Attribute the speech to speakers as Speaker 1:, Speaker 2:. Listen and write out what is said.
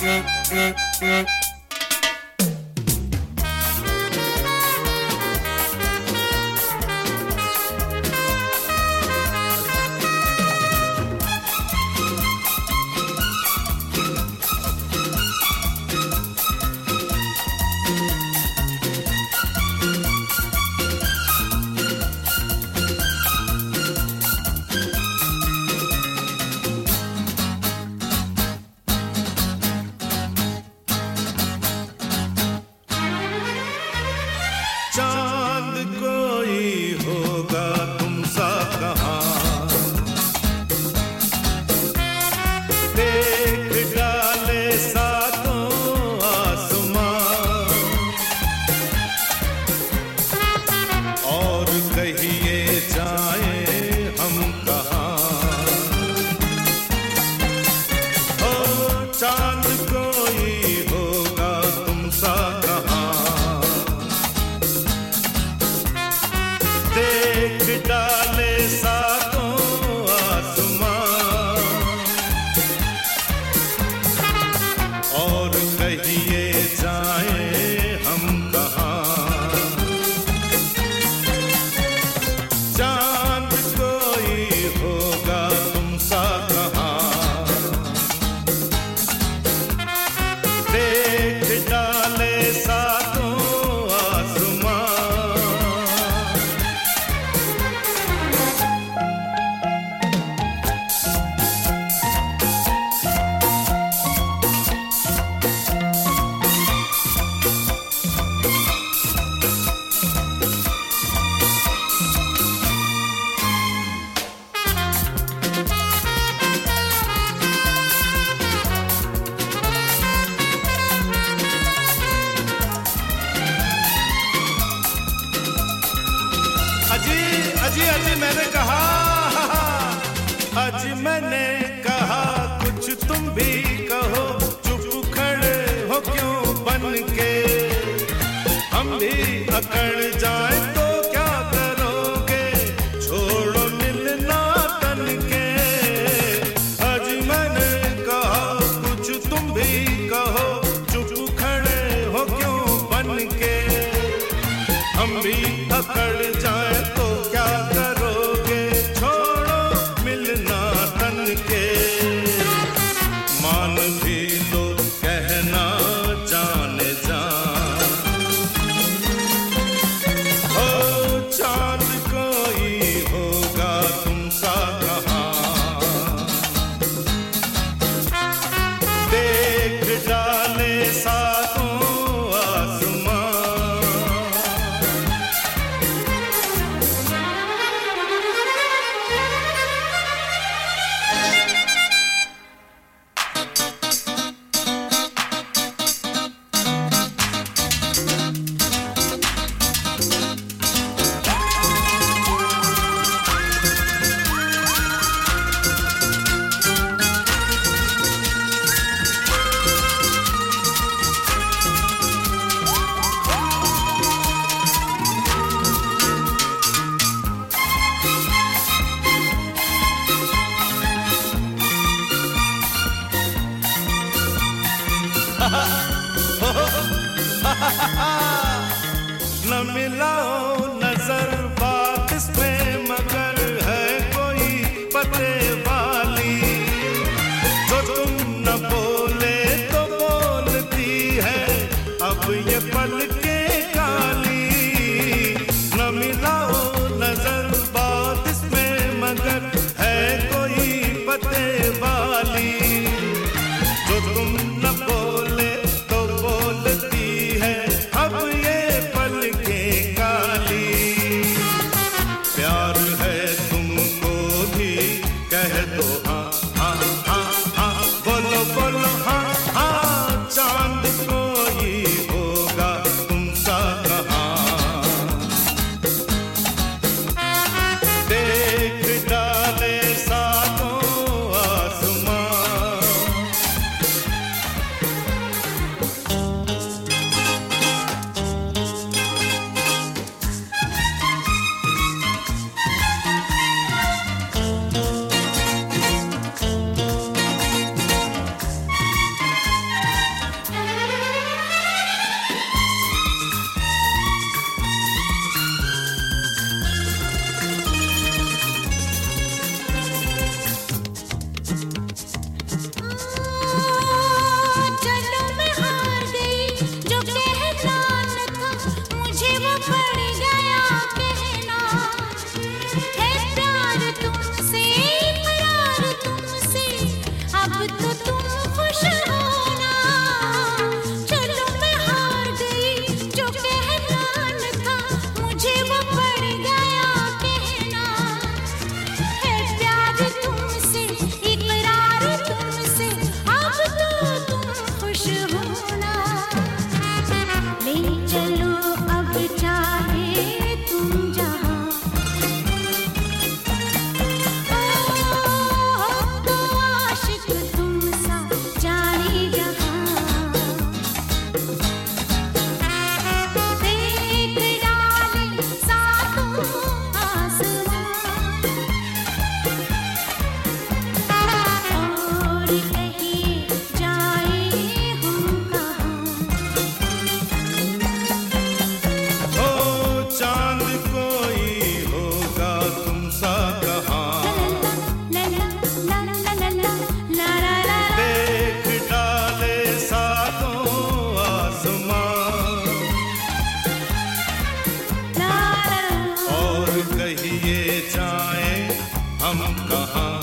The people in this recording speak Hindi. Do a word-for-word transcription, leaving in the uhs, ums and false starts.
Speaker 1: चांद कोई होगा तुम सा कहाँ, देख डाले सातों आसमां, और कहिए जाए हम कहाँ। ओ चांद कोई होगा तुम सा कहाँ, देख डाले सातों आसमां, और कहिए जाए हम कहाँ। चांद कोई होगा तुम सा कहाँ, देख डाले सातों आसमां, अजी अजी अजी मैंने कहा, अजी मैंने कहा कुछ तुम भी कहो, चुप खड़े हो क्यों बन के, हम भी अकड़ जाए तो क्या करोगे, छोड़ो मिलना तन के। अजी मैंने कहा कुछ तुम भी कहो, चुप खड़े हो क्यों बन के, हम भी अकड़ जाए तो क्या करोगे, छोड़ो मिलना तन के। मान भी लो कहना जाने जा, हो चांद कोई होगा तुम सा कहाँ, देख डाले सातों आसमां, न मिलाओ नजर बात इसमें मगर है कोई पते वाली, जो तुम न बोले तो बोलती है अब ये पलकें काली। न मिलाओ नजर बात इसमें मगर है कोई पते वाली, जो तुम न बोले तो बोलती है अब ये पलकें काली। प्यार है तुमको भी कह दो हाँ हाँ हाँ हाँ, बोलो बोलो हाँ हाँ, चांद कोई होगा हम कहाँ